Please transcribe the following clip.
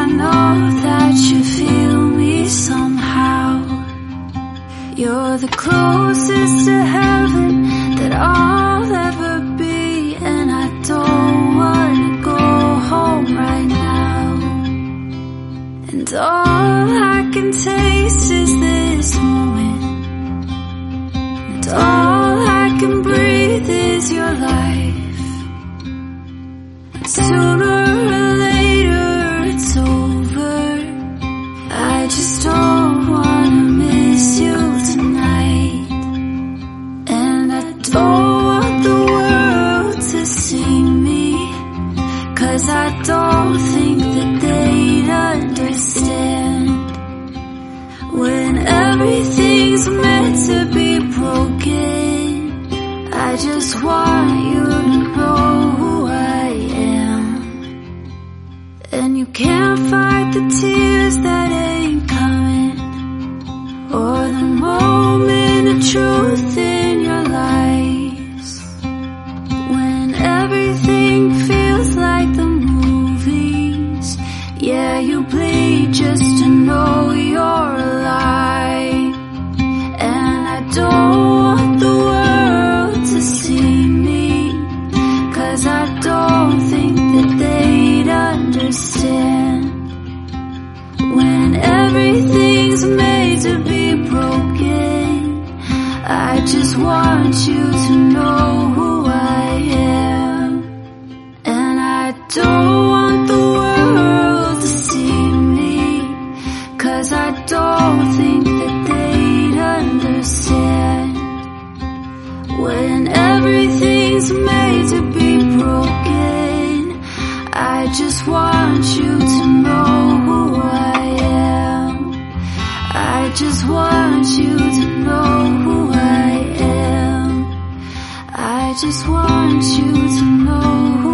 know that you feel me somehow. You're the closest to heaven that I'll ever be, and I don't wanna go home right now. And all I can taste is this moment, and all I can breathe is your life. And sooner or later it's over. I just don't wanna miss you tonight. And I don't want the world to see me, 'cause I don't think that they'd understand. When everything's meant to be broken, I just want you to know who I am. And you can't fight the tears that ain't coming, or the moment of truth in your lies. When everything feels like the movies, yeah, you bleed just to know you're alive. And I don't want the world to see me, 'cause I don't think that they'd understand. When everything's made to be broken, I just want you to know who I am. And I don't want the world to see me, 'cause I don't think that they'd understand. When everything's made to be broken, I just want you to know who I am. I just want you to know who I am. I just want you to know who